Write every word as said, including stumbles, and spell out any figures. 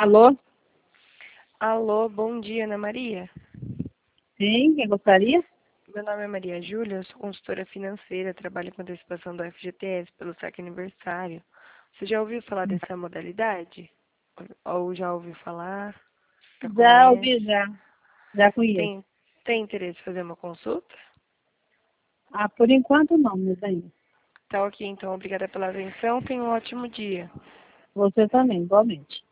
Alô? Alô, bom dia, Ana Maria. Sim, quem gostaria? Meu nome é Maria Júlia, eu sou consultora financeira, trabalho com antecipação do F G T S pelo saque aniversário. Você já ouviu falar dessa modalidade? Ou já ouviu falar? Já Já conhece? ouvi, já. Já conheço. Tem, tem interesse em fazer uma consulta? Ah, por enquanto não, meu bem. Tá ok, então. Obrigada pela atenção. Tenha um ótimo dia. Você também, igualmente.